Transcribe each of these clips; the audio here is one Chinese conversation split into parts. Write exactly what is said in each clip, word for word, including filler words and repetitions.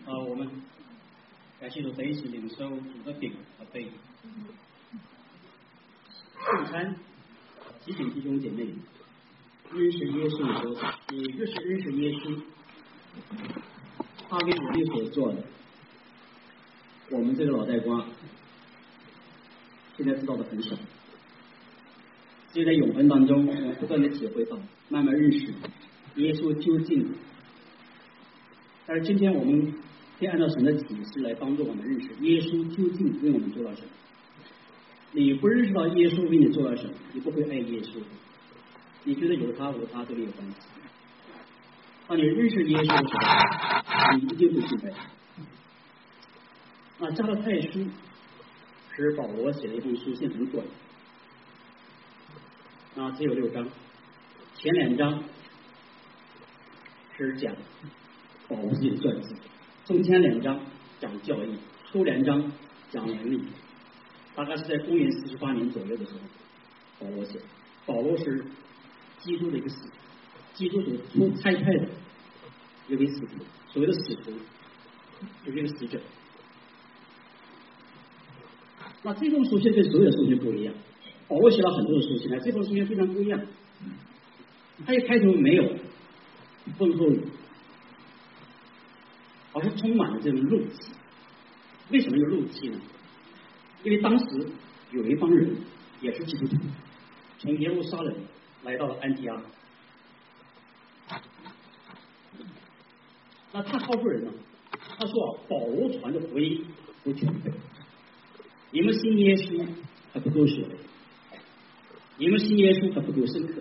呃，我们感谢主这一次领受主的饼和杯。圣餐提醒弟兄姐妹，认识耶稣的时候，你越是认识耶稣，他为我们所做的，我们这个脑袋瓜现在知道的很少。只有在永恒当中，我们不断的体会到，慢慢认识耶稣究竟。但是今天我们可以按照神的启示来帮助我们认识耶稣究竟为我们做了什么。你不认识到耶稣为你做了什么，你不会爱耶稣。你觉得有他无他都没有关系。当你认识耶稣的时候，你一定会敬拜他。那加拉太书是保罗写的一封书信，很短，啊，只有六章。前两章是讲保罗自己的传记，中间两章讲教义，后两章讲能力。大概是在公元四十八年左右的时候，保罗写。保罗是基督的一个使徒，基督所出差派的一位使徒。所谓的使徒就是一个使者。那这封书信跟所有的书信不一样，保罗写了很多的书信，这封书信非常不一样。他一开头没有问候语，而是充满了这种怒气。为什么有怒气呢？因为当时有一帮人也是基督徒，从耶路撒冷来到了安提阿。那他告诉人呢，他说保罗传的福音不全备，你们信耶稣还不够水，你们信耶稣还不够深刻。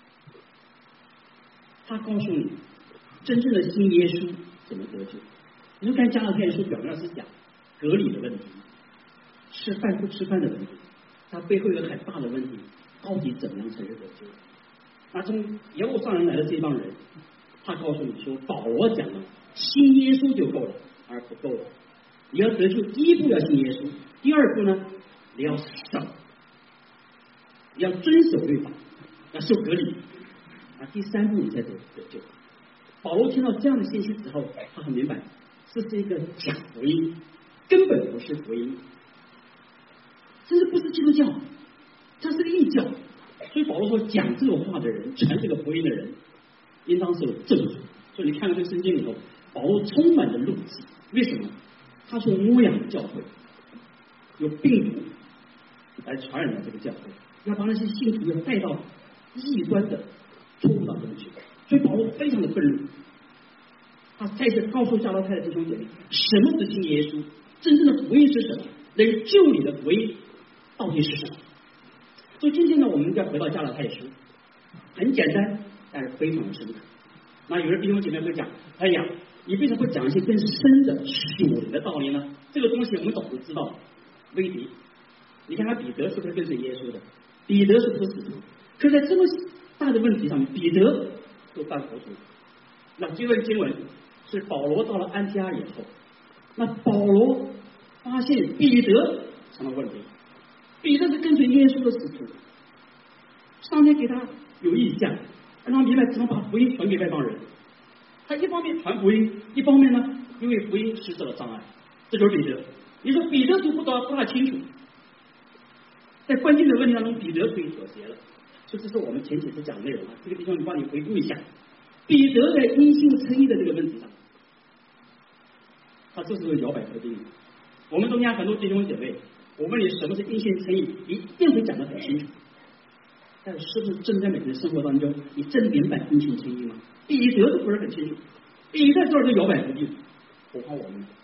他告诉你，真正的信耶稣怎么得救？你就看加拉太书表面是讲隔离的问题，吃饭不吃饭的问题，它背后有个很大的问题，到底怎么样才是得救？那从耶路撒冷来的这帮人，他告诉你说，保罗讲了，信耶稣就够了，而不够了。你要得救，第一步要信耶稣，第二步呢，你要守，你要遵守律法，要受隔离，啊，第三步你才得得救。保罗听到这样的信息之后，他很明白，这是一个假福音，根本不是福音。甚至不是基督教，它是个异教。所以保罗说，讲这个话的人，传这个福音的人，应当是有证据。所以你看到这个圣经里头，保罗充满了怒气。为什么？他说牧养教会有病毒来传染到这个教会，要把那些信徒要带到异端的错误当中去。所以保罗非常的愤怒，他再次告诉加拉太的弟兄姐妹，什么是信耶稣？真正的福音是什么？能救你的福音到底是什么？所以今天呢，我们要回到加拉太书，很简单，但是非常的深刻。那有的弟兄姐妹会讲，哎呀，你为什么不讲一些更深的属灵的道理呢？这个东西我们早就知道了。未必，你看他彼得是不是跟随耶稣的？彼得是不是使徒？可在这么大的问题上面，彼得都犯糊涂。那这段经文是保罗到了安提阿以后，那保罗发现彼得成了问题。彼得是跟随耶稣的使徒，上天给他有意向，让他明白怎么把福音传给外邦人。他一方面传福音，一方面呢，因为福音实施了障碍，这就是彼得。你说彼得读不大不大清楚，在关键的问题当中，彼得可以妥协了。所以这是我们前几次讲的内容啊，这个地方你帮你回顾一下，彼得在因信称义的这个问题上，他这是个摇摆不定。我们中间很多弟兄姐妹，我问你什么是因信称义，你一定会讲得很清楚。但是不是真在每个人生活当中，你真明白因信称义吗？彼得都不是很清楚，彼得这儿就摇摆不定，何况我们。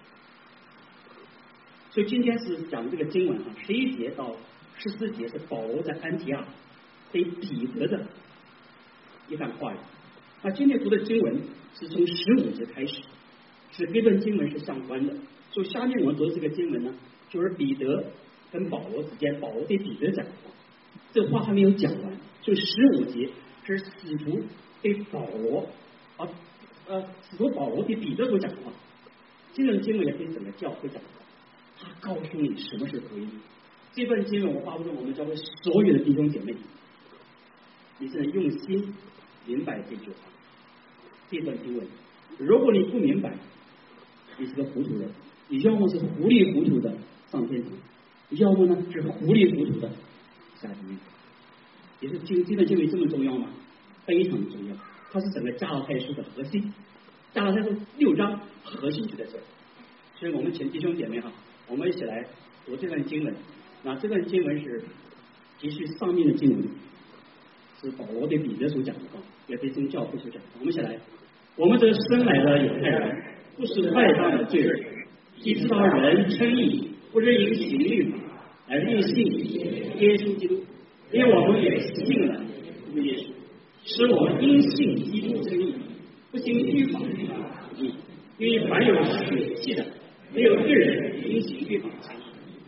所以今天是讲这个经文啊，十一节到十四节是保罗在安提阿对彼得的一番话语。那今天读的经文是从十五节开始，是跟这段经文是相关的。所以下面我们读的这个经文呢，就是彼得跟保罗之间，保罗对彼得讲的话，这话还没有讲完。所以十五节是使徒对保罗啊呃使徒保罗对彼得所讲的话，这段经文也对整个教会讲的话，他告诉你什么是福音。这段经文我发布我们教会所有的弟兄姐妹，你现在用心明白这句话，这段经文，如果你不明白，你是个糊涂人，你要么是糊里糊涂的上天堂，要么呢是糊里糊涂的下地狱。也是经这段经文这么重要吗？非常重要，它是整个加拉太书的核心。加拉太书六章核心就在这儿。所以我们请弟兄姐妹哈，我们一起来读这段经文。那这段经文是继续上面的经文，是保罗对彼得所讲的话，也对宗教会所讲的话。我们一起来，我们这生来的犹太人，不是外邦的罪人，既知道人称义，不是因行律法，而是因信耶稣基督。因为我们也信了耶稣，使我们因信基督称义，不行律法的义。因为凡有血气的，没有个人因行律法称义。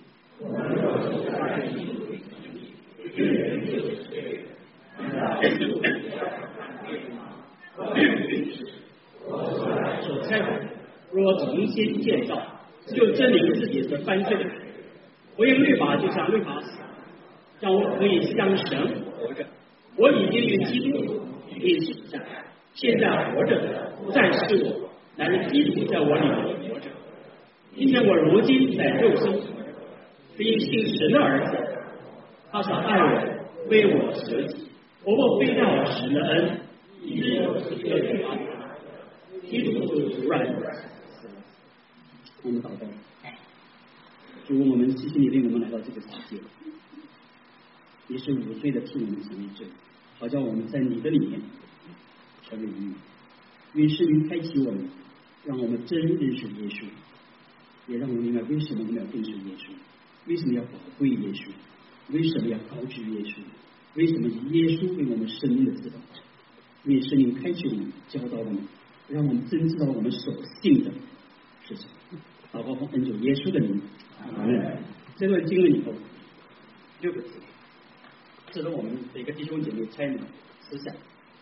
所拆毁，若重新建造，就证明自己是犯罪的。我用律法就像律法死，让我可以向神活着。我已经与基督一起站，现在活着的不再是我，乃是基督在我里面活着。今天我如今在肉身活着，是因信神的儿子，他是爱我，为我舍己。我不非到神的恩，以致我是个律法的，基督徒突然死了。我们祷告，主，我们谢谢你令我们来到这个世界，你是无罪的替我们承认罪，好叫我们在你的里面成为义。愿圣灵开启我们，让我们真认识耶稣，也让我们明白为什么我们要认识耶稣，为什么要宝贵耶稣，为什么要高举耶稣，为什么耶稣为我们生命的指导？愿圣灵开启我们，教导我们，让我们真知道我们所信的是什么。祷告奉恩主耶稣的名，阿门。这段经文里头六个字，值得我们每个弟兄姐妹参与思想。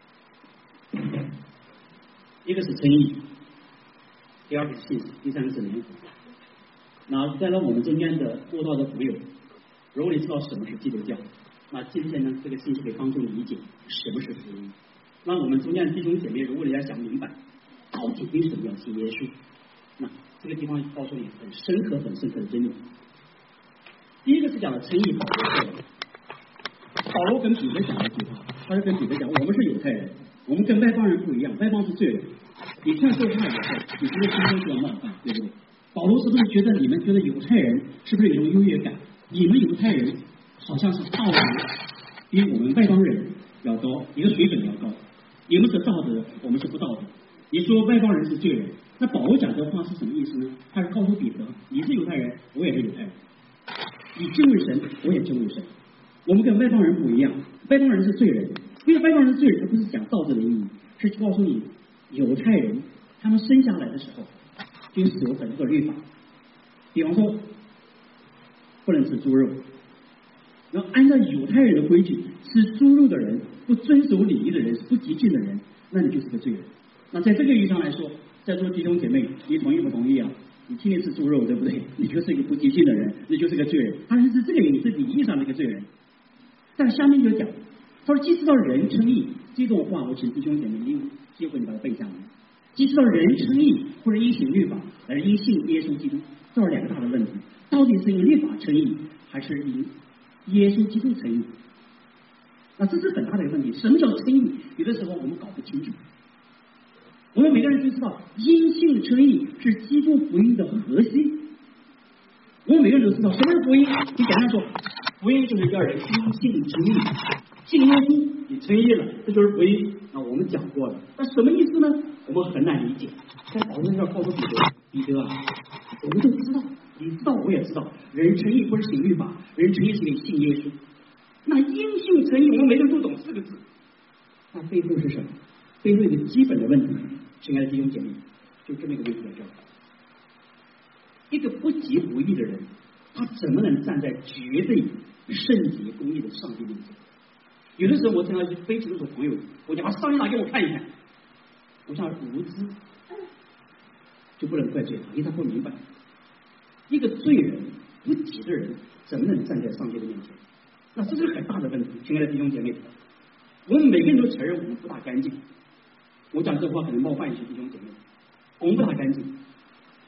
一个是称义，第二个是信心，第三个是联合。那再让我们中间的播道的朋友，如果你知道什么是基督教，那今天呢，这个信息可以帮助你理解什么是福音。那我们中间的弟兄姐妹，如果你要想明白到底为什么要信耶稣，那这个地方告诉你很深刻、很深刻的真理。第一个是讲的称义，保罗保罗跟彼得讲了一句话，他就跟彼得讲：我们是犹太人，我们跟外邦人不一样，外邦是罪人。你这样说话以后，你觉得今天就要冒犯，对不对？保罗是不是觉得你们觉得犹太人是不是有一种优越感？你们犹太人好像是道德比我们外邦人要高，一个水准要高。你们是道德，我们是不道德。你说外邦人是罪人，那保罗讲这话是什么意思呢？他是告诉彼得，你是犹太人，我也是犹太人，你敬畏神，我也敬畏神。我们跟外邦人不一样，外邦人是罪人，因为外邦人是罪人，他不是讲道德的意义，是告诉你犹太人他们生下来的时候就是有很多律法，比方说不能吃猪肉，然后按照犹太人的规矩，吃猪肉的人，不遵守礼仪的人，是不洁净的人，那你就是个罪人。那在这个意义上来说，在座弟兄姐妹，你同意不同意啊？你天天吃猪肉，对不对？你就是一个不洁净的人，你就是个罪人。他是这个意思，礼仪上的一个罪人。但下面就讲，他说既知道人称义，这种话我请弟兄姐妹你有机会你把它背下来。既知道人称义，或者因行律法，而因信耶稣基督，这是两个大的问题：到底是因律法称义，还是因耶稣基督称义？那这是很大的一个问题。什么叫称义？有的时候我们搞不清楚。我们每个人都知道，因信称义是基督福音的核心。我们每个人都知道什么是福音。你简单说，福音就是叫人因信称义，信耶稣你称义了，这就是福音。那我们讲过了，那什么意思呢？我们很难理解。在保罗这儿告诉彼得，彼得啊，我们都知道，你知道我也知道，人称义不是行律法，人称义是你信耶稣。那因信称义，我们每个人都懂四个字，那背后是什么？背后一个基本的问题，亲爱的弟兄姐妹，就这么一个问题在这儿。一个不洁不义的人，他怎么能站在绝对圣洁公义的上帝面前？有的时候我听到一些非基督徒朋友，我讲把上帝拿给我看一看，我想无知就不能怪罪他，因为他不明白，一个罪人不洁的人怎么能站在上帝的面前？那这是很大的问题，亲爱的弟兄姐妹，我们每个人都承认我们不大干净。我讲这话可能冒犯一些弟兄姐妹，我们不大干净。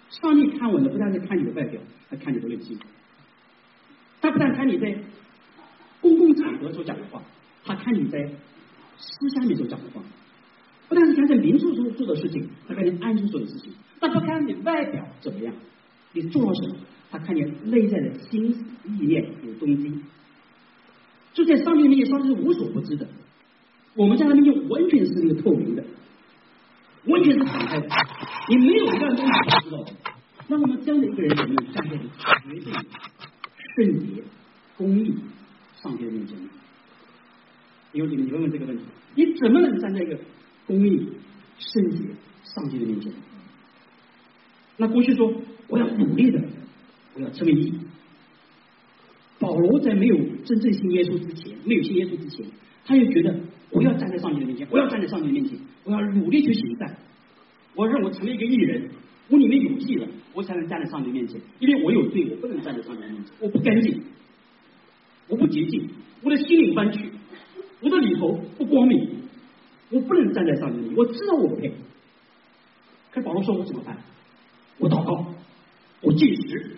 上帝看我的不但是看你的外表，还看你的内心。他不但看你在公共场合所讲的话，他看你在私下里所讲的话。不但是看在明处所做的事情，他看你暗处做的事情。他不看你外表怎么样，你做了什么，他看你内在的心思、意念有动机。就在上帝面前，上帝是无所不知的。我们在他面前完全是那个透明的，完全是敞开的，你没有一样东西不知道的。那我们这样的一个人，怎么能站在绝对圣洁、公义上帝的面前呢？有你你问问这个问题，你怎么能站在一个公义、圣洁、上帝的面前？那过去说我要努力的，我要成为义。保罗在没有真正信耶稣之前，没有信耶稣之前，他就觉得我要站在上帝的面前，我要站在上帝的面前，我要努力去行善，我让我成为一个义人，我里面有义了，我才能站在上帝面前。因为我有罪，我不能站在上帝面前，我不干净，我不洁净，我的心灵弯曲，我的里头不光明，我不能站在上帝面前。我知道我不配，可保罗说我怎么办？我祷告，我禁食，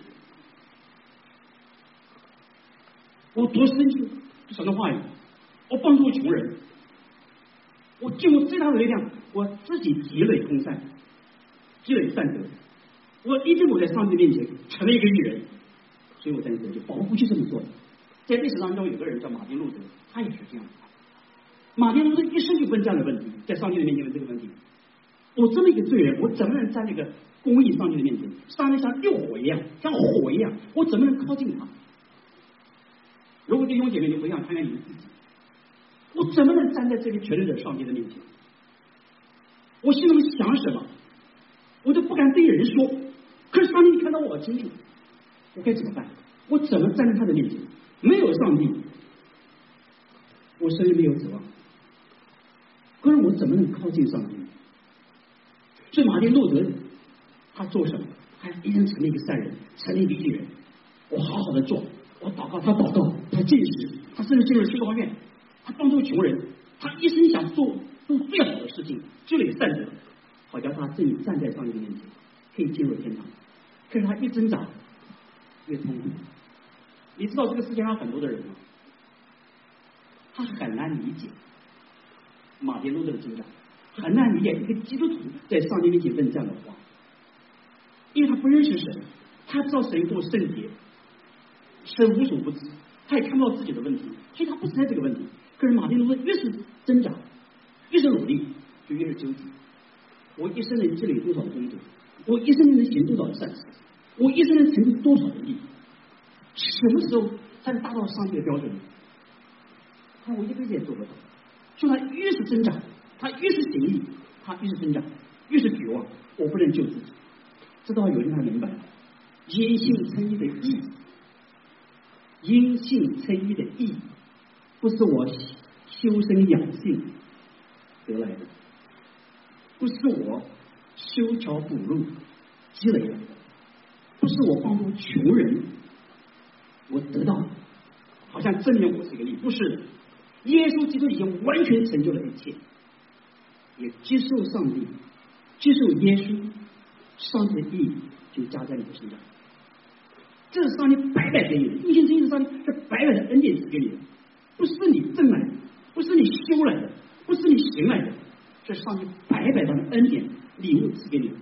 我读圣经神的话语，我帮助穷人，我尽我最大的力量，我自己积累空善，积累善德，我一定我在上帝面前成为一个义人，所以我才能得救。保罗不去这么做的。在历史当中有个人叫马丁路德，他也是这样的。马丁路德一生就问这样的问题，在上帝的面前问这个问题：我这么一个罪人，我怎么能在那个公义上帝的面前？上帝像烈火一样，像火一样，我怎么能靠近他？如果弟兄姐妹，你回想看看你们自己，我怎么能站在这个全能者上帝的面前？我心里面想什么，我都不敢对人说。可是上帝看到我清楚，我该怎么办？我怎么站在他的面前？没有上帝，我生命没有指望。可是我怎么能靠近上帝？所以马丁路德他做什么？他一定成为一个善人，成为一个义人。我好好的做，我祷告，他祷告，他禁食，他甚至进入修道院，他帮助穷人，他一生想做做最好的事情，积累善德，好叫他自己站在上帝面前，可以进入天堂。可是他一挣扎越痛苦。你知道这个世界上很多的人吗？他很难理解马丁路德的挣扎，很难理解一个基督徒在上帝面前问这样的话，因为他不认识神，他知道神有多圣洁，神无所不知，他也看不到自己的问题，所以他不猜这个问题。可是马丁路德越是挣扎，越是努力，就越是纠结。我一生能积累多少的功德？我一生能行多少的善事？我一生能成就多少的义？什么时候才能达到上帝的标准？看我一辈子也做不到。所以他越是挣扎，他越是行义，他越是挣扎，越是绝望。我不能救自己，直到有一天他明白，因信称义的义，因信称义的义，不是我修身养性得来的，不是我修桥补路积累来的，不是我帮助穷人我得到，好像证明我是一个义，不是的。耶稣基督已经完全成就了一切，也接受上帝，接受耶稣，上帝的义就加在你的身上。这是上帝白白给你的，因信称义是上帝是白白的恩典赐给你的，不是你挣来的，不是你修来的，不是你行来的，是上帝白白的恩典礼物赐给你的。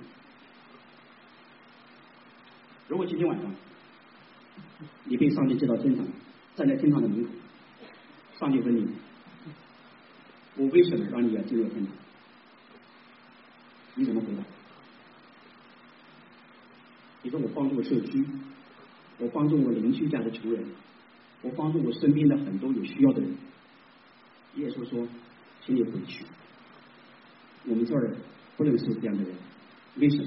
如果今天晚上你被上帝接到天堂，站在天堂的门口，上帝问你：我为什么让你要进入天堂？你怎么回答？你说我帮助我社区，我帮助我邻居家的穷人，我帮助我身边的很多有需要的人。耶稣说：请你回去，我们这儿不能是这样的人。为什么？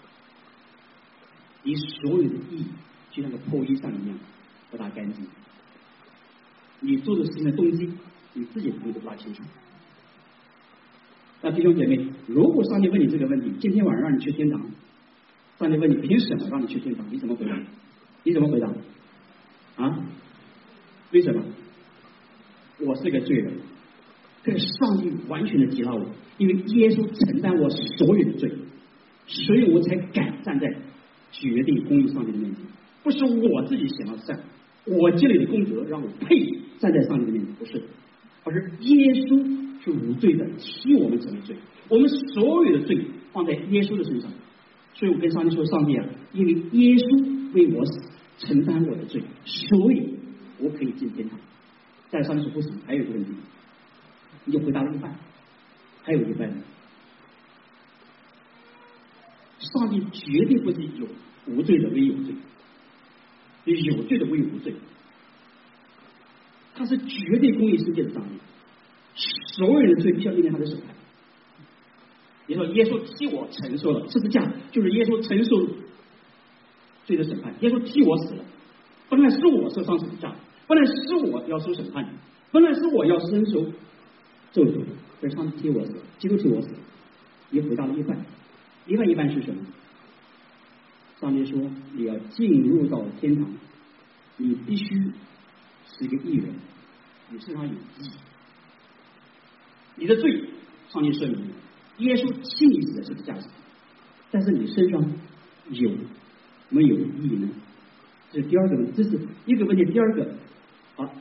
你所有的义就像个破衣裳一样不大干净，你做的事情的动机你自己都不大清楚。那弟兄姐妹，如果上帝问你这个问题，今天晚上让你去天堂，上帝问你凭什么让你去天堂，你怎么回答？你怎么回答？啊？为什么？我是个罪人，可是上帝完全的接纳我，因为耶稣承担我所有的罪，所以我才敢站在绝对公义上帝的面前，不是我自己想要善，我积累的功德让我配站在上帝的面前，不是，而是耶稣是无罪的，替我们成为罪，我们所有的罪放在耶稣的身上。所以我跟上帝说，上帝啊，因为耶稣为我死，承担我的罪，所以我可以进天堂。但上帝说不行，还有一个问题，你就回答了一半，还有一半呢。上帝绝对不是有无罪的为有罪，有罪的为无罪，他是绝对公义世界的上帝，所有人的罪必须要面对他的审判。你说耶稣替我承受了十字架，就是耶稣承受罪的审判，耶稣替我死了，本来是我受上十字架，本来是我要受审判，本来是我要伸手咒诅，而上帝替我死，基督替我死，也回答了一半。另外一半是什么？上帝说你要进入到天堂，你必须是一个义人，你身上有义，你的罪上帝赦免了，耶稣替你死在十字架上，但是你身上有没有义呢？这是第二个问题，这是一个问题。第二个，好，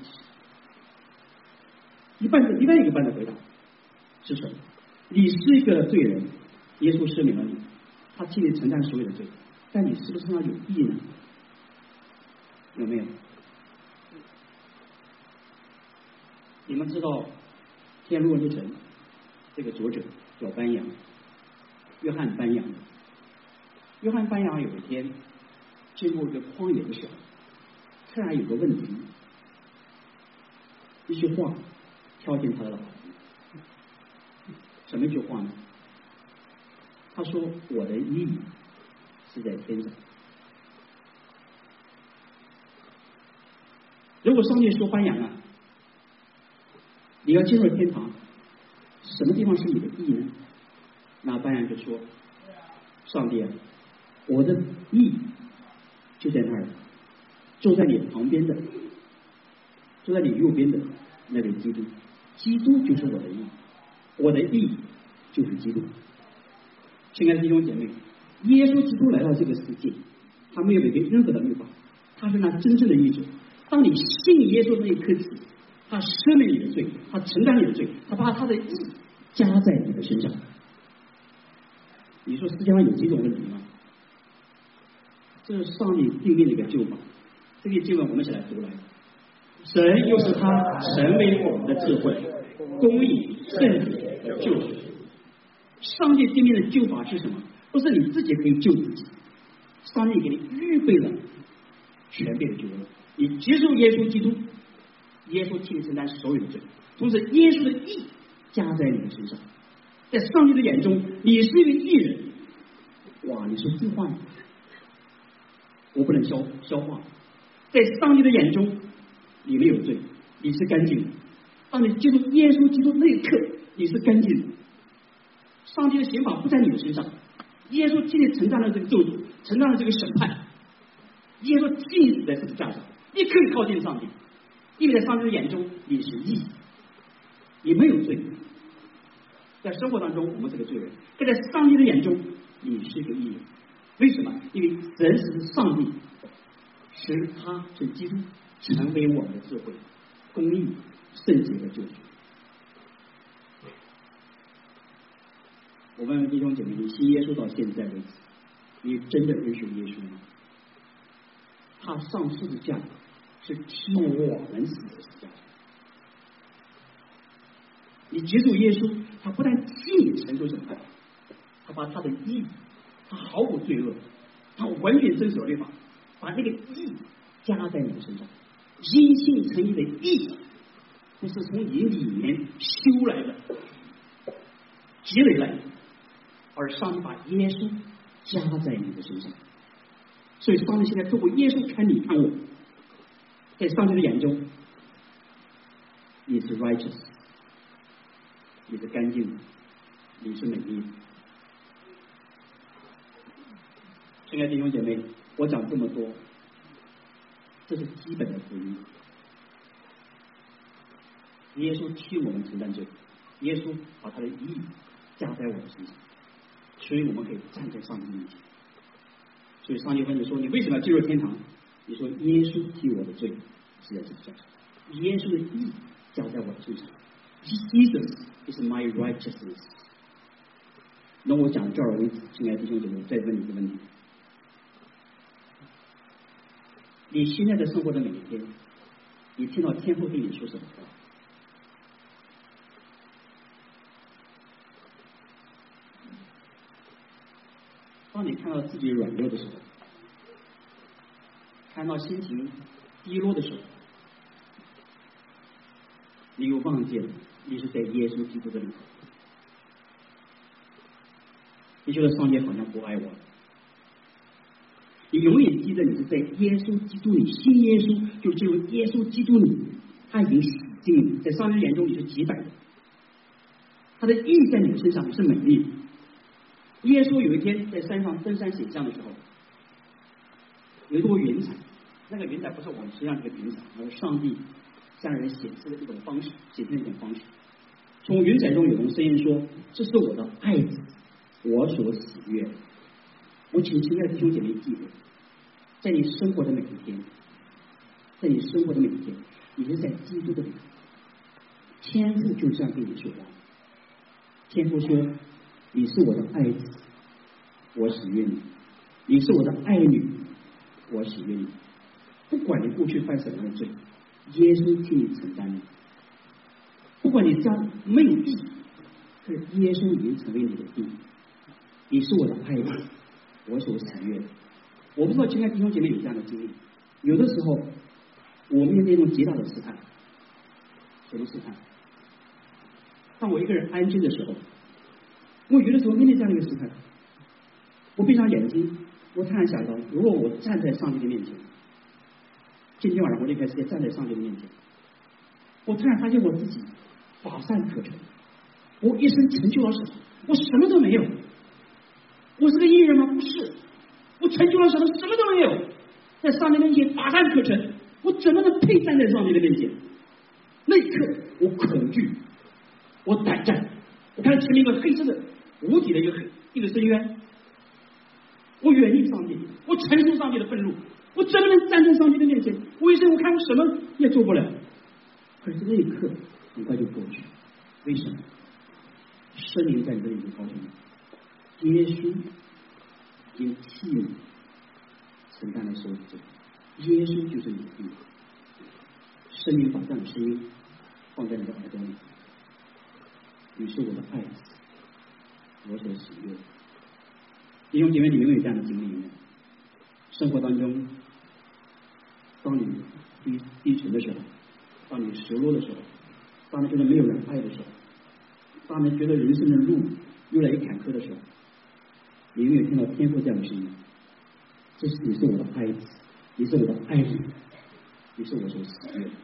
一半的另外一个半的回答是什么？你是一个罪人，耶稣赦免了你，他替你承担所有的罪，但你是不是身上有义呢？有没有？你们知道《天路之城》这个作者叫班扬，约翰班扬。约翰班扬有一天经过一个荒野的时候，突然有个问题，一句话跳进他的脑子。什么一句话呢？他说：“我的义是在天上。”如果上帝说班扬啊，你要进入天堂，什么地方是你的义呢？那班扬就说：“上帝啊，我的义就在那儿，坐在你旁边的，坐在你右边的那位基督，基督就是我的义，我的义就是基督。”亲爱的弟兄姐妹，耶稣基督来到这个世界，他没有违背任何的律法，他是那真正的义者。当你信耶稣那一刻起，他赦免你的罪，他承担你的罪，他把他的义加在你的身上。你说世界上有这种问题吗？这是上帝定定的一个救法，这个经文我们一起来读来。神又是他成为我们的智慧、公义、圣洁、救赎。上帝定定的救法是什么？不是你自己可以救自己，上帝给你预备了全备的救恩。你接受耶稣基督，耶稣替你承担所有的罪，同时耶稣的义加在你的身上。在上帝的眼中，你是一个义人。哇，你说这话我不能消消化。在上帝的眼中，你没有罪，你是干净的。当你接受耶稣基督那一刻，你是干净的。上帝的刑罚不在你的身上，耶稣替你承担了这个咒诅，承担了这个审判。耶稣替你死在十字架上，你可以靠近上帝，因为在上帝的眼中你是义，你没有罪。在生活当中我们是个罪人，但在上帝的眼中你是一个义人。为什么？因为神是上帝，使他是基督成为我们的智慧、公义、圣洁的救赎。我问弟兄姐妹，你信耶稣到现在为止，你真的认识耶稣吗？他上十字架是替我们死的十字架。你接受耶稣，他不但替你承受审判，他把他的义，他毫无罪恶，他完全遵守律法，把那个义加在你的身上。因信称义的义，不是从你里面修来的、积累来的，而上帝把耶稣加在你的身上。所以上帝现在透过耶稣看你看我，在上帝的眼中，你是 righteous， 你是干净的，你是美丽的。亲爱的弟兄姐妹，我讲这么多，这是基本的福音。耶稣替我们承担罪，耶稣把他的义加在我的身上，所以我们可以站在上帝面前。 所以上帝问你说：“你为什么要进入天堂？”你说：“耶稣替我的罪是在十字架上，耶稣的义加在我的身上。Jesus is my righteousness。”那我讲到这儿为止，亲爱的弟兄姐妹，再问你一个问题：你现在的生活的每一天，你听到天父对你说什么话？当你看到自己软弱的时候，看到心情低落的时候，你又忘记了你是在耶稣基督的里头。你觉得上帝好像不爱我了，你永远记得你是在耶稣基督里，信耶稣就进入耶稣基督里，他已经洗净你，在上帝眼中你是洁白的，他的义在你身上是美丽的。耶稣有一天在山上登山显像的时候，有一朵云彩，那个云彩不是我们身上这个云彩，而是上帝向人显示的一种方式，显示的一种方式。从云彩中有种声音说：“这是我的爱子，我所喜悦的。”我请亲爱的弟兄姐妹记住，在你生活的每一天，在你生活的每一天，你是在基督的里，天父就这样对你说话。天父说：“你是我的爱子，我喜悦你；你是我的爱女，我喜悦你。”不管你过去犯什么样的罪，耶稣替你承担了。不管你这样没有义，可是耶稣已经成为你的义。你是我的爱子，我所喜悦的。我不知道亲爱的弟兄姐妹有这样的经历，有的时候我面对那种极大的试探，什么试探？当我一个人安静的时候，我有的时候面对这样的一个试探，我闭上眼睛，我突然想到，如果我站在上帝的面前，今天晚上我就开始站在上帝的面前，我突然发现我自己乏善可陈，我一生成就了什么？我什么都没有。我是个艺人吗？不是。我成就了什么？什么都没有。在上帝面前乏善可陈，我怎么能配站在上帝的面前？那一刻，我恐惧，我胆战，我看到前面一个黑色的、无底的一个黑一个深渊，我远离上帝，我承受上帝的愤怒，我怎么能站在上帝的面前？我一生我看我什么也做不了。可是那一刻很快就过去，为什么？圣灵在你这里就告诉你，耶稣已经替你承担了所有的罪，耶稣就是你的义。圣灵把这样的声音放在你的耳朵里，你是我的爱子，我所喜悦的。弟兄姐妹，你们有没有这样的经历呢？生活当中，当你低低沉的时候，当你失落的时候，当你觉得没有人爱的时候，当你觉得人生的路越来越坎坷的时候，你有没有听到天父这样的声音？这是你是我的爱子，你是我的爱人，你是我所喜悦的。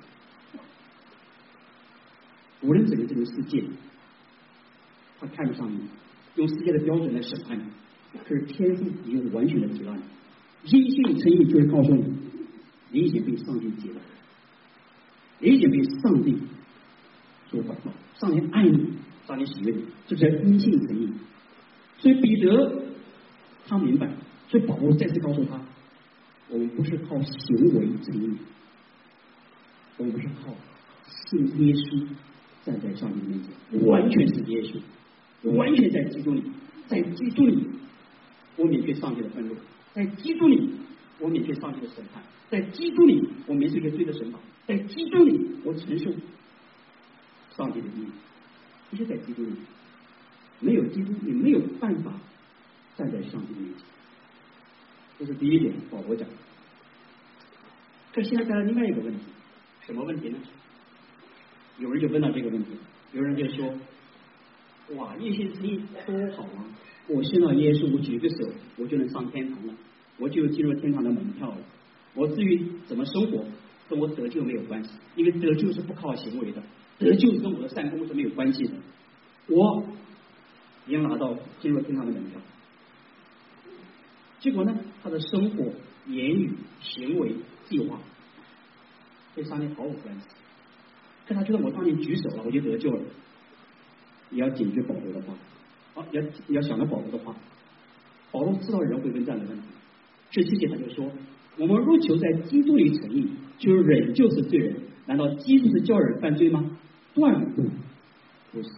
无论整个这个世界，他看不上你，用世界的标准来审判你，可是天父已经完全的接纳你。因信称义就会告诉你，你已经被上帝接纳，你已经被上帝所管教，上帝爱你，上帝喜悦你，这叫因信称义。所以彼得他明白，所以保罗再次告诉他，我们不是靠行为称义，我们不是靠信耶稣站在上帝面前，完全是耶稣，完全在基督里，在基督里我免却上帝的愤怒，在基督里我免却上帝的审判，在基督里我免去一个罪的审判，在基督里我承受上帝的义。这是在基督里，没有基督你没有办法站在上帝面前。这是第一点，保罗讲。可现在带来另外一个问题，什么问题呢？有人就问到这个问题，有人就说：哇，因信称义多好啊！我信到耶稣，我举个手，我就能上天堂了，我就进入天堂的门票了。我至于怎么生活，跟我得救没有关系，因为得救是不靠行为的，得救跟我的善功是没有关系的。我已经拿到进入天堂的门票，结果呢，他的生活、言语、行为、计划跟上帝毫无关系。可他觉得我当年举手了，我就得救了。你要警觉保罗的话，啊，要要想到保罗的话，保罗知道人会问这样的问题， 十七节他就说，我们若求在基督里成义，就仍旧是罪人。难道基督是叫人犯罪吗？断不不是。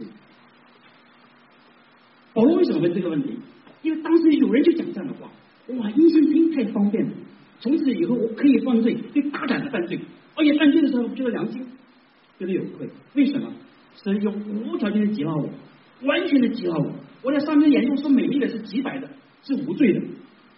保罗为什么问这个问题？因为当时有人就讲这样的话，哇，因信称义太方便了，从此以后我可以犯罪，可以大胆的犯罪，而且犯罪的时候觉得良心，觉得有愧。为什么？神用无条件的接纳我，完全的接纳我，我在上面眼中是美丽的，是洁白的，是无罪的。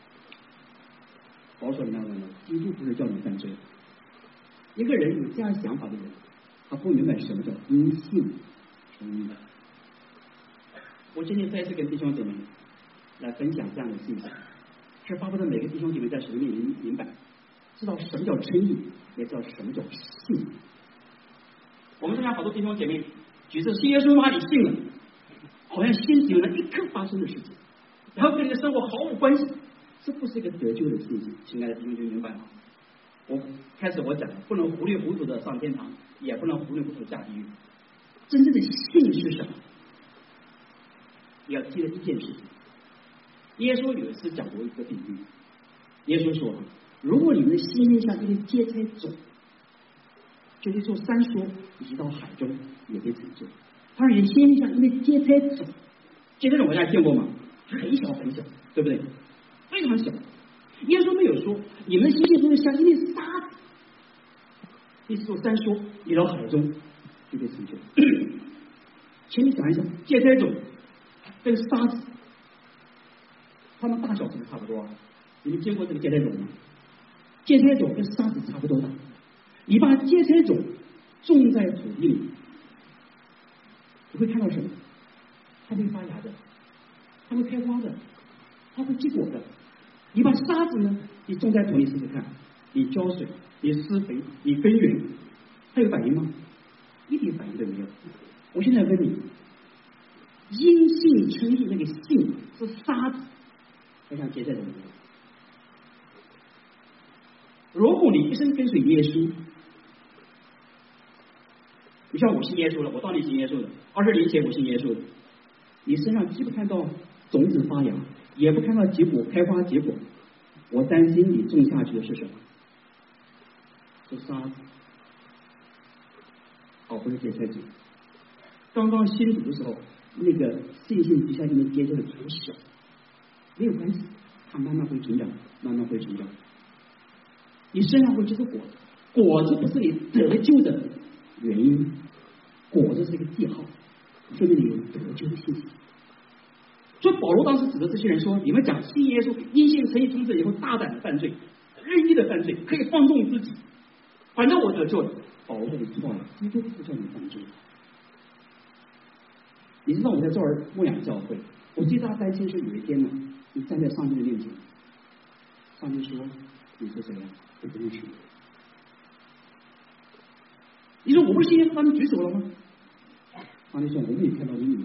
保守的那问了，基督不是叫你犯罪。一个人有这样想法的人，他不明白什么叫因信称义。我今天再次跟弟兄姐妹来分享这样的信息，是巴不得每个弟兄姐妹在神里明明白，知道什么叫称义，也知道什么叫信。我们身上好多弟兄姐妹举着信耶稣吗？你信了，好像先只有那一刻发生的事情，然后跟你的生活毫无关系，这不是一个得救的信息。亲爱的弟兄姐妹，明白吗？我开始我讲了，不能糊里糊涂的上天堂，也不能糊里糊涂的下地狱。真正的信是什么？你要记得一件事情。耶稣有一次讲过一个比喻，耶稣说，如果你们的心念像一粒芥菜种，就可以做山说移到海中，也可以成就。他说你的心念像一粒芥菜种，芥菜种大家见过吗？很小很小，对不对？非常小。耶稣没有说你们的心念都是像一粒沙子，你做山说移到海中，就可以成就。请你想一想，芥菜种这个沙子，它们大小是不是差不多啊？你们见过这个芥菜种吗？芥菜种跟沙子差不多大。你把芥菜种种在土地里，你会看到什么？它会发芽的，它会开花的，它会结果的。你把沙子呢，你种在土里试试看，你浇水，你施肥，你耕耘，它有反应吗？一点反应都没有。我现在问你，因信称义那个信是沙子，还像芥菜种一样。如果你一生跟随耶稣，你像我信耶稣了，我当年信耶稣的，二十年前我信耶稣的，你身上既不看到种子发芽，也不看到结果开花结果，我担心你种下去的是什么？是沙子，而不是芥菜种。刚刚信主的时候，那个信心不像你们接受的很小，没有关系，它慢慢会成长，慢慢会成长。你身上会结出果子，果子不是你得救的原因，果子是一个记号，说明你有得救的信心。所以保罗当时指责这些人说：“你们讲信耶稣，因信称义，从此以后大胆的犯罪，任意的犯罪，可以放纵自己。反正我得救了。”保罗说：“你错了，基督不叫你犯罪。”你知道我在这儿牧养教会，我最大担心是有一天呢，你站在上帝的面前，上帝说：“你是谁呀？我不认识你。”你说我不是信耶稣，他们举手了吗？上帝说：“我没有看到你。”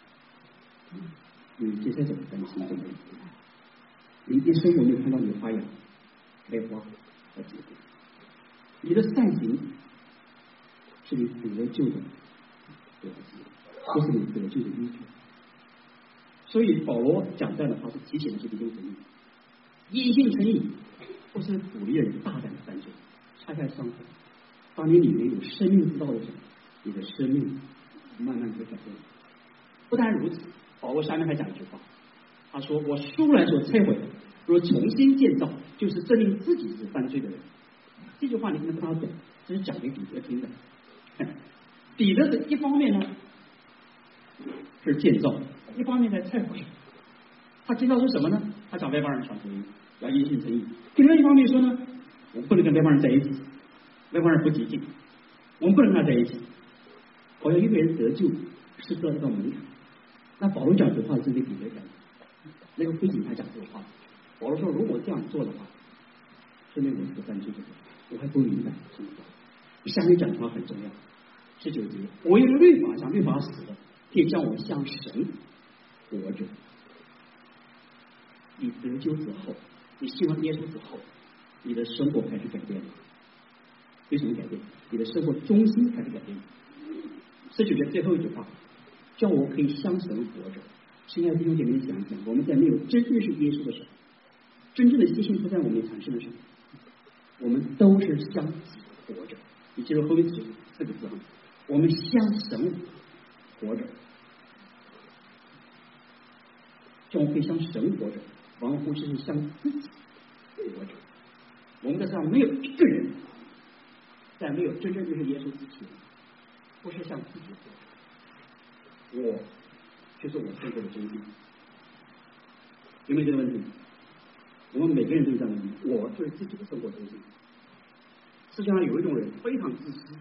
你芥菜种在你心中没有，你一生我没有看到你发芽、开花和结果。你的善行是你得救的果子，不是你得救的依据。所以保罗讲这样的话是提醒的是弟兄姊妹，因信称义不是鼓励人大胆的犯罪，恰恰相反。当你里面有生命之道的时候，你的生命慢慢会改变。不但如此，保罗下面还讲一句话，他说：“我素来所忏悔的，若重新建造，就是证明自己是犯罪的人。”这句话你可能不大懂，这是讲给彼得听的。彼得的一方面呢是建造，一方面在忏悔。他建造是什么呢？他讲外邦人传福音，要因信称义。另外一方面说呢，我们不能跟外邦人在一起，外邦人不洁净，我们不能跟他在一起。好像一个人得救是到这个门槛。那保罗讲这话是对彼得讲的，那个不仅他讲这个话，保罗说如果这样做的话，说明我是个犯罪的人，我还不明白什么叫。下面讲的话很重要，十九节，我用律法像律法死了，可以叫我向神活着。你得救之后，你信了耶稣之后，你的生活开始改变了。为什么改变？你的生活中心开始改变。十九节最后一句话，叫我可以向神活着。亲爱的弟兄姐妹，想想，我们在没有真认识耶稣的时候， 真正的信心不在我们产生的时候，我们都是向己活着。你记住后面四四个字啊，我们向神活着，教会向神活着，往往是向自己活着。我们的上没有一个人在没有真正认识耶稣之前，不是向自己活着。我就是我生活的中心。有没有这个问题？我们每个人都有这样的问题，我就是自己的生活中心。世界上有一种人非常自私，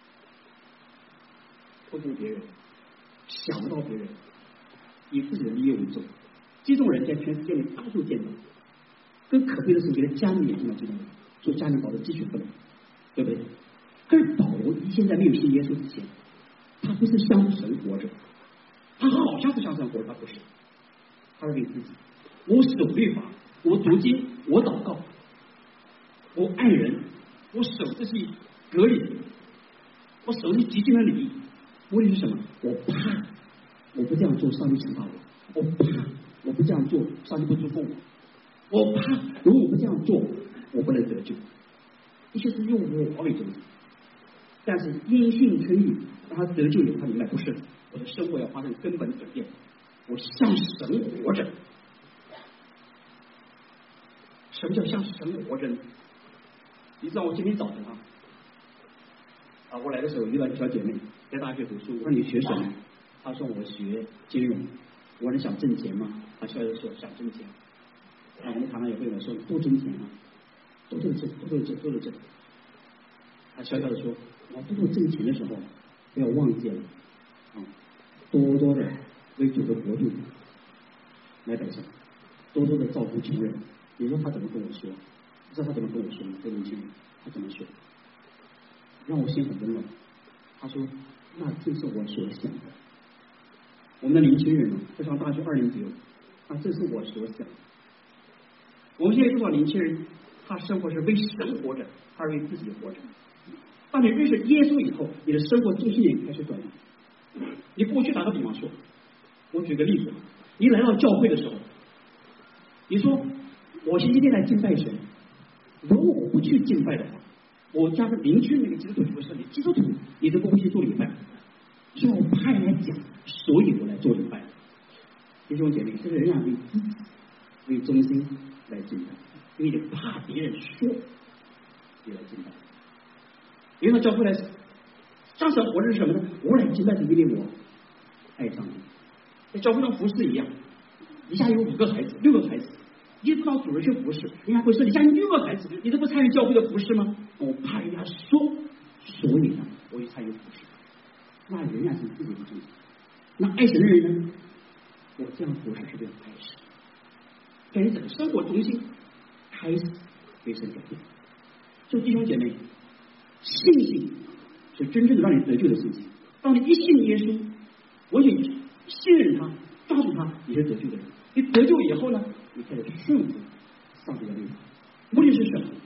不顾别人，想不到别人，以自己的利益为重。这种人在全世界里到处见到。更可悲的是，你的家里也见到这种人，做家里搞得鸡犬不宁，对不对？可是保罗现在没有信耶稣之前，他不是向神活着，他好像是向神活着，他不是，他是为自己。我守律法，我读经，我祷告，我爱人，我守这些隔离，我守这些极尽的礼仪。目的是什么？我怕我不这样做，上帝惩罚我；我怕我不这样做，上帝不祝福我；我怕如果我不这样做，我不能得救。这些是用我为中心。但是因信称义，让他得救以后，他明白不是，我的生活要发生根本转变，我向神活着。什么叫向神活着呢？你知道我今天早晨啊，啊，我来的时候遇到一个小姐妹在大学读书，我说你学什么？她说我学金融。我说想挣钱吗？她笑着说想挣钱。啊，我们常常也会有说多挣钱啊，多挣钱，多挣钱，多挣钱。她笑笑的说，我多多挣钱的时候，不要忘记了啊，多多的为主的国度来摆上，多多的照顾穷人。你说他怎么跟我说？你知道他怎么跟我说吗？这年轻人他怎么说？让我心很温暖。他说：“那正是我所想的。”我们的年轻人呢，在上大学二年级，啊，这是我所想的。我们现在多少年轻人，他生活是为神活着，他是为自己活着。当你认识耶稣以后，你的生活重心点开始转移。你过去打个比方说，我举个例子，你来到教会的时候，你说我星期天来敬拜神，如果我不去敬拜的话，我家的邻居那个基督徒不是你基督徒，你都不会去做礼拜，所以我派人来讲，所以我来做礼拜。弟兄姐妹，这个人要为自己为中心来敬拜，因为你怕别人说你来敬拜。因为到教会来，上神活着是什么呢？我来敬拜是因为我爱上帝。在教会上服侍一样，你家有五个孩子、六个孩子，你不知道主人去服侍，人家会说你家有六个孩子，你都不参与教会的服侍吗？我怕人家说，所以呢，我就参与服侍。那仍然是自己的中心。那爱神的人呢？我这样服侍是为了爱神，感觉整个生活中心开始被神改变。所以弟兄姐妹，信心是真正的让你得救的事情。当你一信耶稣，我也信任他，抓住他，你是得救的人。你得救以后呢，你开始顺服上帝的律法。目的是什么？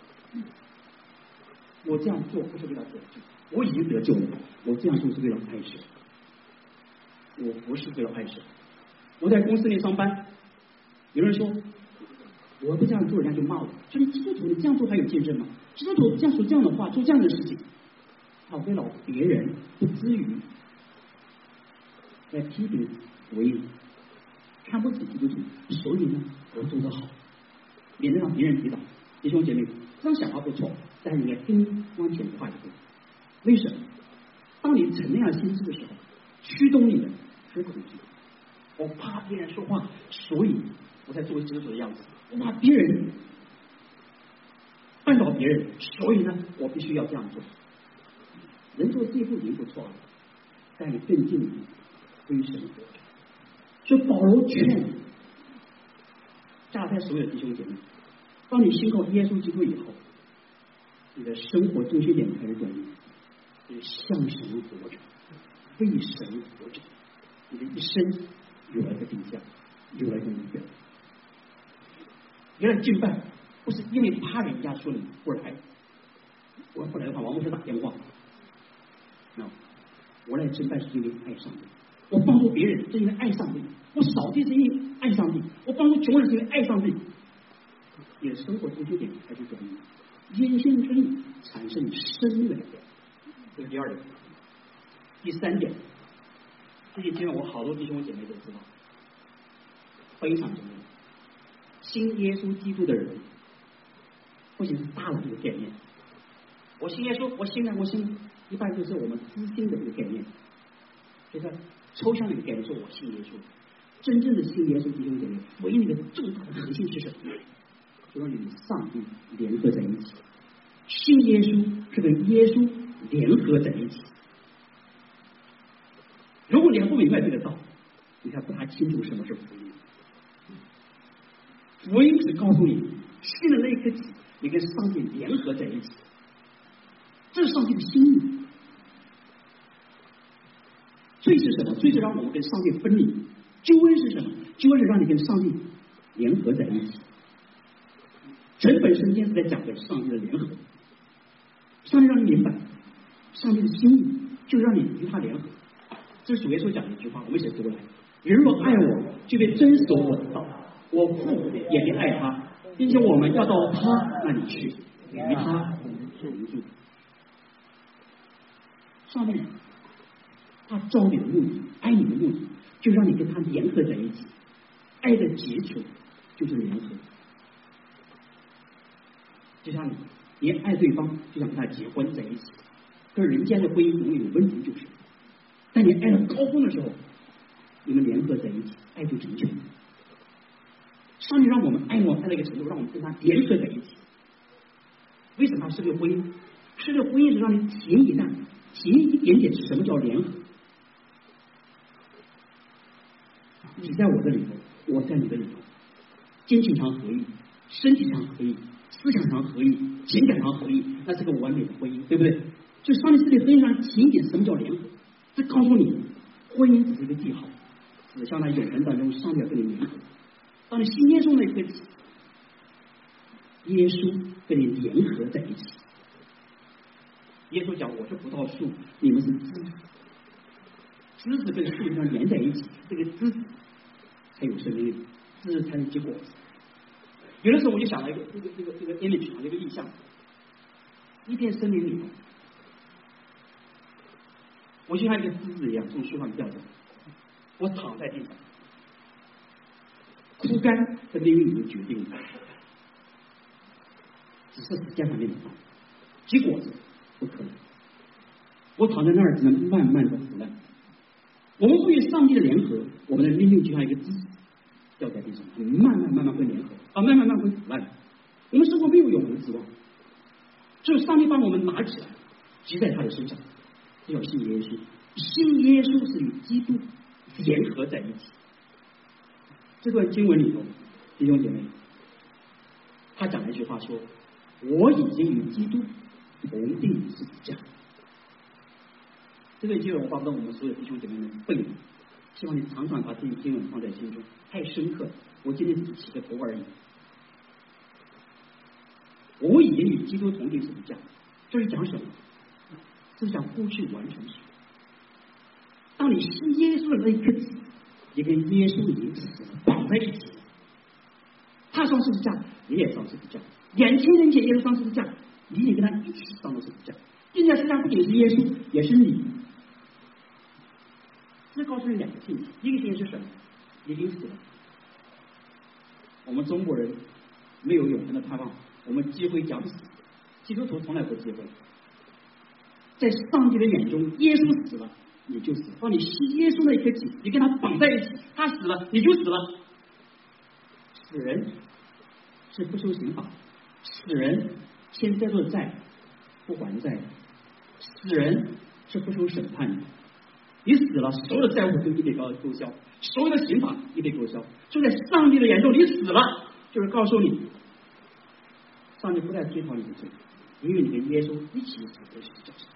我这样做不是为了得救，我已经得救了。我这样做是为了爱神，我不是为了爱神。我在公司里上班，有人说我不这样做，人家就骂我，说你基督徒你这样做还有见证吗？基督徒这样说这样的话，做这样的事情，好为了别人不至于来批评我也看不起基督徒，所以呢，我做得好，免得让别人抵挡。弟兄姐妹，这样想法不错，但是你要更往前跨一步。为什么？当你成那样心智的时候，驱动你的是恐惧。我怕别人说话，所以我才作为基督徒的样子。我怕别人绊倒别人，所以呢，我必须要这样做。能做这一步已经不错了，但你更进一步为神活着。所以保罗劝加太所有的弟兄姐妹，当你信靠耶稣基督以后，你的生活中心点开始转移，你向神活着，为神活着，你的一生有了一个定向，有了一个目标。原来敬拜不是因为怕人家说你不来，我不来的话，我们就打电话。那我来敬拜是因为爱上帝，我帮助别人是因为爱上帝，我扫地是因为爱上帝，我帮助穷人是因为爱上帝。 你的生活中就得开始转移，因信称义产生你生命的改变。这是第二点。第三点，这些经文我好多弟兄姐妹都知道，非常重要。信耶稣基督的人，不仅是大的这个概念，我信耶稣，我信了，我信了，一般就是我们知心的这个概念，就是抽象的一个概念，说我信耶稣。真正的信耶稣弟兄姐妹，福音那个重大的核心是什么？就是你与上帝联合在一起。信耶稣是跟耶稣联合在一起。如果你还不明白这个道，你还不大清楚什么是福音。福音只告诉你，信的那一刻起，你跟上帝联合在一起，这是上帝的心意。罪是什么？罪是让我们跟上帝分离。救恩是什么？救恩是让你跟上帝联合在一起。整本圣经是在讲跟上帝的联合。上帝让你明白，上帝的心意就让你与他联合。这是主耶稣讲的一句话，我们一起读来：人若爱我，就得遵守我的道，我父也必爱他，并且我们要到他那里去，与他同住。上帝他招你的目的，爱你的目的，就让你跟他联合在一起。爱的基础就是联合。就像你，你爱对方，就想跟他结婚在一起。可是人间的婚姻永远有问题，就是在你爱的高峰的时候，你们联合在一起，爱就成就。上帝让我们爱我爱到一个程度，让我们跟他联合在一起。为什么是个婚姻？是个婚姻是让你体验一下，体验一点点什么叫联合。你在我这里头，我在你的里头，精神上合一，身体上合一，思想上合一，情感上合一，那是个完美的婚姻，对不对？就上帝这里婚姻上体验一点什么叫联合。这告诉你，婚姻只是一个记号，指向那永恒当中上帝要跟你联合。当你信耶稣那一刻起，耶稣跟你联合在一起。耶稣讲：“我是葡萄树，你们是枝子，枝子跟树上连在一起，这个枝子才有生命力，枝子才能结果子。”有的时候我就想到一个一个一个一个 image 一个意象，一片森林里头，我就像一个枝子一样从树上掉下来，我躺在地上，枯干的命运已经决定了，只是时间还没到，结果子不可能。我躺在那儿只能慢慢的腐烂。我们会与上帝的联合，我们的命运就像一个枝子掉在地上，慢慢慢慢会联合，啊，慢慢慢慢会腐烂。我们生活没有永恒之望，只有上帝把我们拿起来，集在他的身上。这叫信耶稣，信耶稣是与基督联合在一起。这段经文里头，弟兄姐妹，他讲了一句话说：“我已经与基督同定十字架。”这个经文我巴不得我们所有弟兄姐妹们背了，希望你常常把这些经文放在心中，太深刻。我今天只是起个头而已。我已经与基督同定十字架，这是讲什么？这是讲过去完成时。当你信耶稣的那一刻起，也跟耶稣已经死了绑在一起了。他上十字架，你也上十字架；眼前人见耶稣上十字架，你也跟他一起上了十字架。并且实际上不仅是耶稣，也是你。这告诉你两个信息，一个信息是什么？已经死了。我们中国人没有永恒的盼望，我们忌讳讲死，基督徒从来不忌讳。在上帝的眼中，耶稣死了，你就死了。当你信耶稣那一刻起，你跟他绑在一起，他死了，你就死了。死人是不受刑罚，死人欠再多的债不还债，死人是不受审判的。你死了，所有的债务都一笔勾勾销，所有的刑罚一笔勾销。就在上帝的眼中，你死了，就是告诉你，上帝不再追讨你的罪，因为你跟耶稣一起死在十字架上。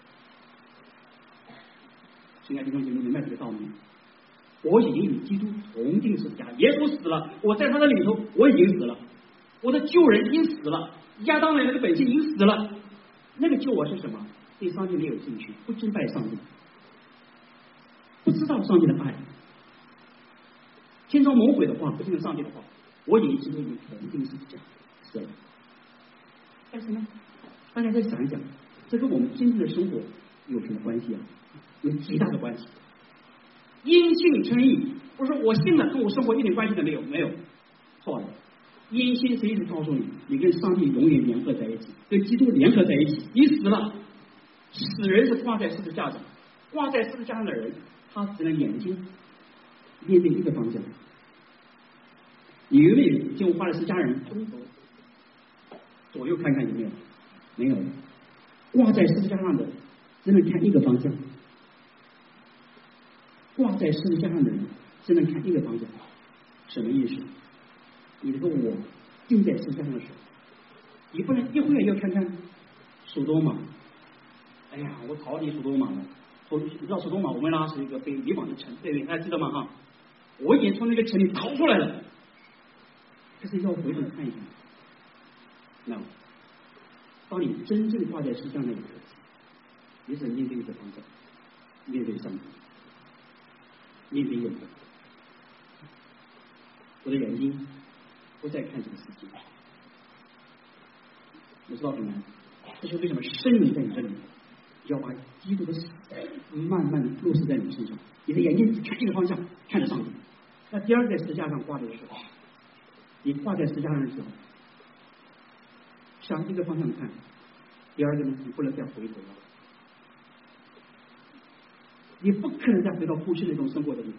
亲爱的弟兄姐妹，明白这个道理吗？我已经与基督同定十字架，耶稣死了，我在他的里头，我已经死了，我的旧人已经死了，亚当的那个本性已经死了。那个救我是什么？对上帝没有兴趣，不敬拜上帝，不知道上帝的爱，天朝魔鬼的话，不听上帝的话。我已经基督与同定十字架， 死了。但是呢，大家再想一想，这跟我们今天的生活有什么关系啊？有极大的关系。因信称义，不是说我信了跟我生活一点关系都没有，没有，错了。因信是一直告诉你，你跟上帝永远联合在一起，跟基督联合在一起。你死了，死人是挂在十字架上，挂在十字架上的人，他只能眼睛面对一个方向。你有没有见过挂在十字架人通头左右看看有没有？没有。挂在十字架上的只能看一个方向，挂在十字架上的人只能看一个方向。什么意思？你这个我定在十字架上的时候，你不能一会儿要看看索多玛，哎呀，我逃离索多玛了。你知道索多玛我们拉是一个被离亡的城，对不对？大家记得吗？哈，我已经从那个城里逃出来了，可是要回头看一看。那当你真正挂在十字架那一刻，你只面对一个方向，面对上帝，面对永恒。我的眼睛不再看这个世界，我知道很难，这是为什么圣灵在你这里要把基督的死慢慢落实在你身上，你的眼睛只看一个方向，看着上帝。那第二个在十字架上挂着的时候，你挂在十字架上的时候，向一个方向看，第二个呢，你不能再回头了，你不可能再回到过去那种生活的地方。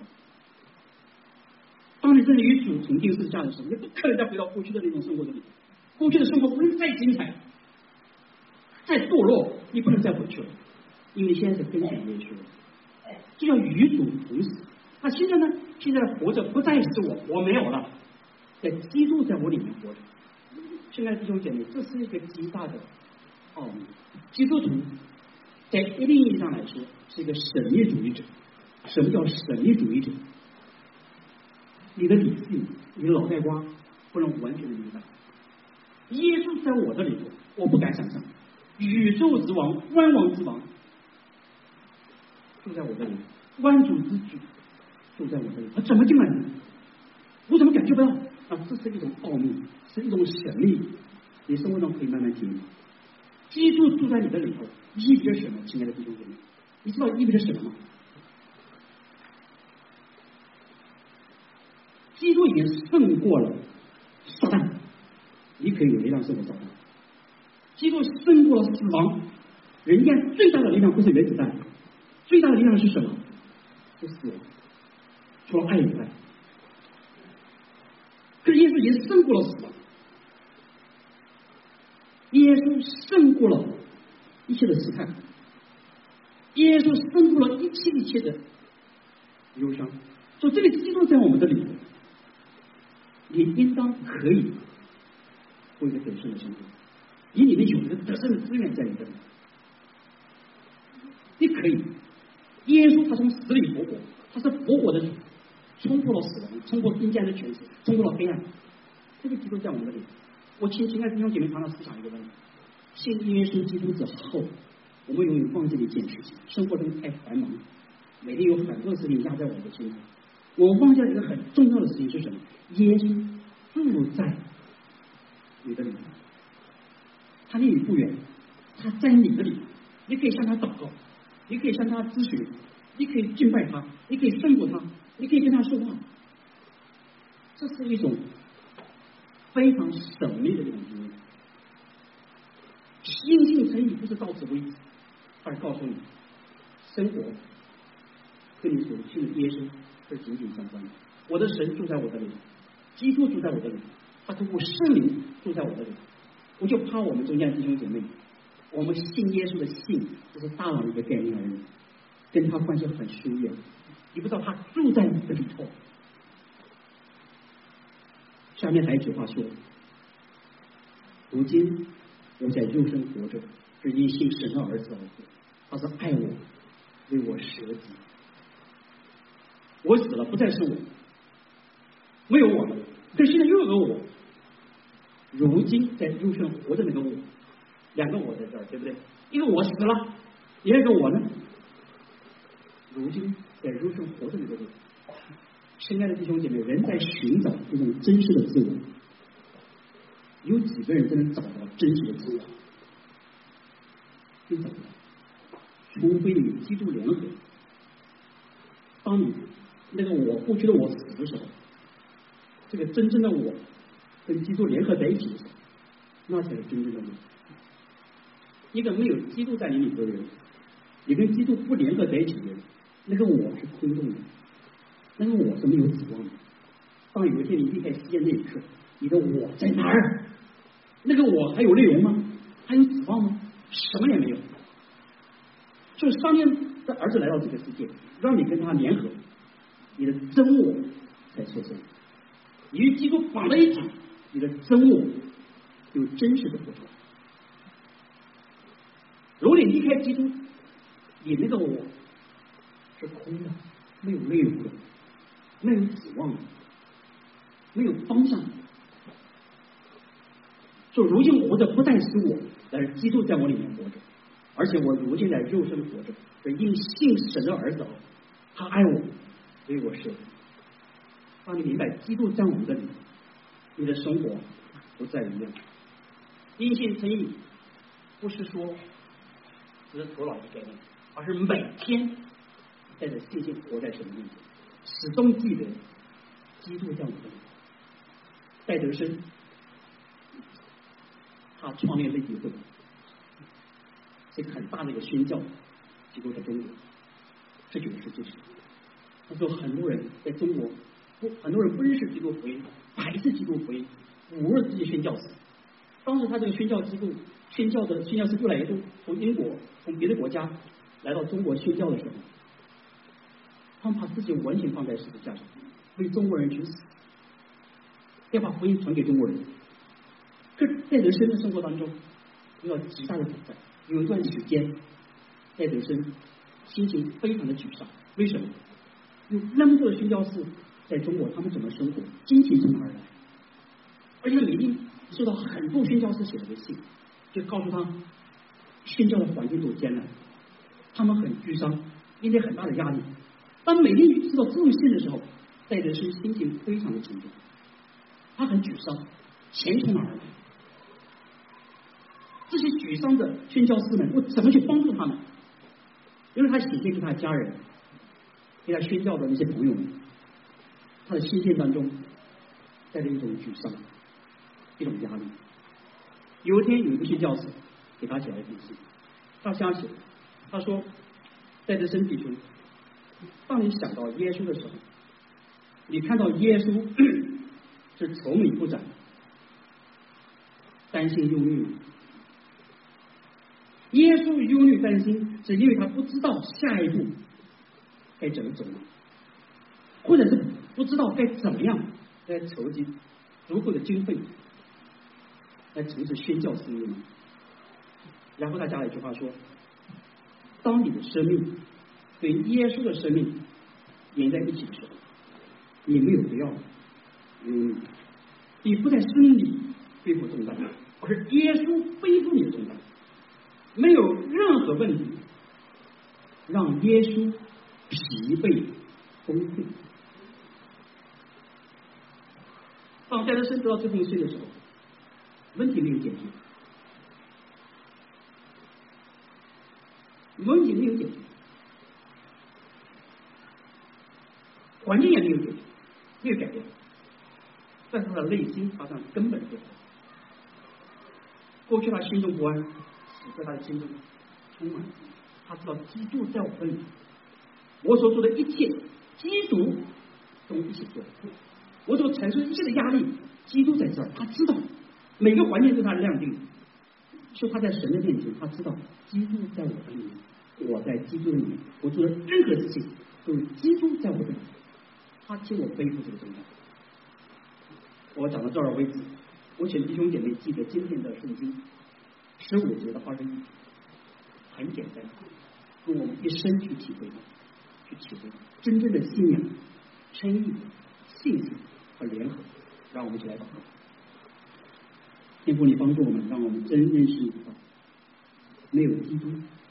当你真的与主同定十字架的时候，你不可能再回到过去的那种生活的地方。过去的生活不能再精彩，再堕落，你不能再回去了，因为现在是跟随耶稣了，就要与主同死。那现在呢？现在活着不再是我，我没有了，在基督在我里面活着。现在弟兄姐妹，这是一个极大的奥秘。基督徒在一定意义上来说是一个神秘主义者。什么叫神秘主义者？你的理性，你的脑袋瓜不能完全的明白。耶稣在我这里头，我不敢想象。宇宙之王、万王之王住在我这里，万主之主住在我这里，他怎么进来的？我怎么感觉不到？啊，这是一种奥秘，是一种神秘。你生活中可以慢慢体验。基督住在你的里头，意味着什么？亲爱的弟兄姐妹，你知道意味着什么吗？基督已经胜过了撒旦，你可以有力量胜过撒旦。基督胜过了死亡，人间最大的力量不是原子弹，最大的力量是什么？是死亡，除了爱以外。可是耶稣已经胜过了死亡，耶稣胜过了一切的试探，耶稣胜过了一切一切的忧伤。所以这个基督在我们的里头，你应当可以过一个得胜的生活，你里面有一个得胜的资源在你这里，你可以。耶稣他从死里复活，他是复活的主，冲破了死亡，冲破阴间的权势，冲破了黑暗。这个基督在我们这里，我请亲爱的弟兄姐妹常常思想一个问题：信耶稣基督之后，我们永远忘记了一件事情，生活中太繁忙，每天有很多事情压在我们的心上。我们忘记了一个很重要的事情是什么？耶稣住在你的里面，他离你不远，他在你的里，你可以向他祷告，你可以向他咨询，你可以敬拜他，你可以胜过他，你可以跟他说话。这是一种非常神秘的一种经验。因信称义不是到此为止，而告诉你，生活跟你所信的耶稣是紧紧相关的。我的神住在我的里，基督住在我的里，他通过圣灵住在我的里。我就怕我们中间的弟兄姐妹，我们信耶稣的信只是大脑的一个概念而已，跟他关系很疏远，你不知道他住在你的里头。下面还有一句话说：如今我在肉身活着，是因信神的儿子而活，他是爱我，为我舍己。我死了，不再是我，没有我了，可是现在又有个我。如今在肉身活着那个我，两个我在这儿，对不对？一个我死了，第二个我呢？如今在肉身活着那个我。亲爱的弟兄姐妹，人在寻找这种真实的自我， 有几个人真能找到真实的自我？你找不到，除非你与基督联合。当你那个我过去的我死的时候，这个真正的我跟基督联合在一起的时候，那才是真正的我。一个没有基督在你里头的人，也跟基督不联合在一起的人，那个我是空洞的，那个我是没有指望的。当有一天你离开世界那一刻，你的我在哪儿？那个我还有内容吗？还有指望吗？什么也没有。就是上帝的儿子来到这个世界，让你跟他联合，你的真我才出生。你与基督绑在一起，你的真我有真实的活出来。如果你离开基督，你那个我是空的，没有内容的，没有指望的，没有方向的。说如今活着不再是我，但是基督在我里面活着，而且我如今在肉身活着，是因信神的儿子，他爱我，所以我是。当你明白基督在我们这里，你的生活不再一样。因信称义不是说只是头脑的概念，而是每天带着信心活在神的面前，始终记得基督在我们这里。戴德生他创立了一会，这个很大的一个宣教机构在中国，这九个世纪时，他说很多人在中国不，很多人不认识基督福音，排斥基督福音，侮辱自己宣教士。当时他这个宣教机构宣教的宣教士越来越多，从英国从别的国家来到中国宣教的时候，他们把自己完全放在十字架上，为中国人去死，要把福音传给中国人。这在人生的生活当中遇到极大的挑战。有一段时间在人生心情非常的沮丧，为什么？有那么多的宣教士在中国，他们怎么生活？金钱从哪儿来？而且每天收到很多宣教士写的信，就告诉他宣教的环境多艰难，他们很沮丧，面对很大的压力。当每天收到这种信的时候，戴人生心情非常的沉重，他很沮丧，钱从哪儿来？这些沮丧的宣教士们，我怎么去帮助他们？因为他写信给他家人，给他宣教的那些朋友们，他的信件当中带着一种沮丧，一种压力。有一天有一个宣教士给他写了一封信，他这样写，他说：在这生弟兄，当你想到耶稣的时候，你看到耶稣是愁眉不展，担心忧虑。耶稣忧虑担心，是因为他不知道下一步该怎么走，或者是不知道该怎么样来筹集足够的经费来从事宣教事业。然后他加了一句话说：当你的生命跟耶稣的生命连在一起的时候，你没有必要忧虑，你不在生命里背负重担，而是耶稣背负你的重担。没有任何问题让耶稣疲惫崩溃。当戴德生得到这封信的时候，问题没有解决，问题没有解决，环境也没有解决，没有改变，但是他的内心发生根本变化。过去他心中不安，在他的心中充满，他知道基督在我这里，我所做的一切，基督跟我一起做，我所承受一切的压力，基督在这儿，他知道每个环境是他的量定，说他在神的面前，他知道基督在我这里，我在基督里面，我做的任何事情都是基督在我这里，他替我背负这个重担。我讲到这儿为止，我请弟兄姐妹记得今天的圣经十五节的二十一节，很简单，用我们一生去体会它，去体会真正的信仰、称义、信心和联合。让我们一起来祷告。天父，你帮助我们，让我们真认识你。没有基督，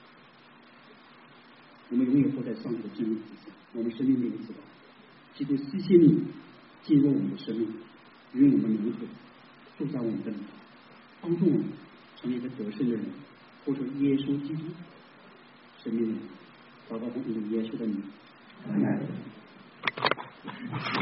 我们永远活在上帝的真理之下，我们生命没有指导。基督谢谢你进入我们的生命，与我们联合，住在我们的里。 帮助我们成为一个得胜的人，活出耶稣基督生命的人。祷告奉主耶稣的名，阿门。